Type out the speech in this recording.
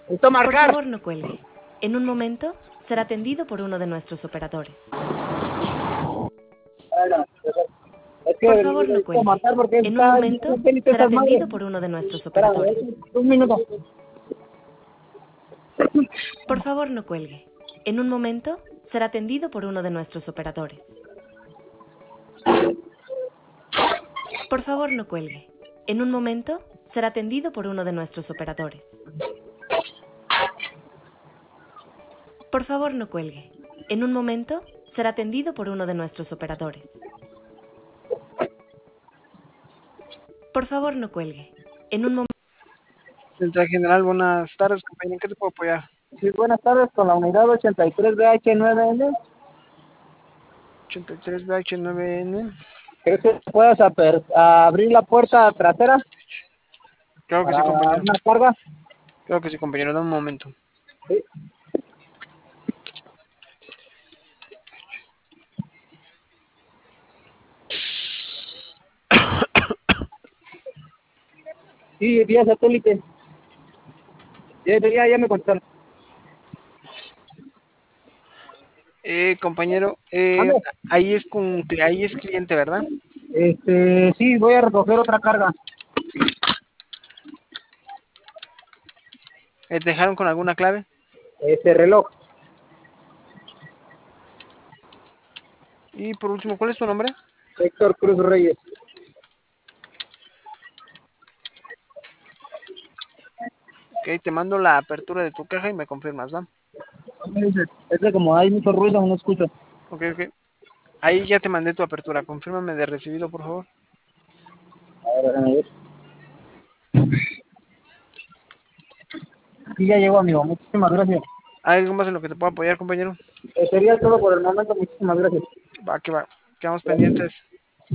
Necesito Por marcar. favor, no cuelgue. En un momento será atendido por uno de nuestros operadores. Es que Por favor, no necesito cuelgue. marcar porque En un está momento no tiene será esas madres. atendido por uno de nuestros Espera, operadores. un minuto. Por favor, no cuelgue. En un momento será atendido por uno de nuestros operadores. Por favor, no cuelgue. En un momento será atendido por uno de nuestros operadores. Por favor, no cuelgue. En un momento será atendido por uno de nuestros operadores. Por favor, no cuelgue. En un momento. Central General, buenas tardes, compañero. ¿En qué te puedo apoyar? Sí, buenas tardes, con la unidad 83BH9N. 83BH9N. ¿Crees que puedas abrir la puerta trasera Claro que sí, para compañero. una carga? Claro que sí, compañero. Dame un momento. Sí. Sí, vía satélite. Ya me contaron. Compañero, Ande. ahí es cliente, ¿verdad? Sí, voy a recoger otra carga. ¿Te dejaron con alguna clave? Reloj. Y por último, ¿cuál es tu nombre? Héctor Cruz Reyes. Ok, te mando la apertura de tu caja y me confirmas, ¿va? Es que como hay mucho ruido, no escucho. Ok, ok. Ahí ya te mandé tu apertura. Confírmame de recibido, por favor. A ver. Sí, ya llegó, amigo. Muchísimas gracias. ¿Hay algo más en lo que te puedo apoyar, compañero? Sería todo por el momento. Muchísimas gracias. Va, que va. Quedamos pendientes.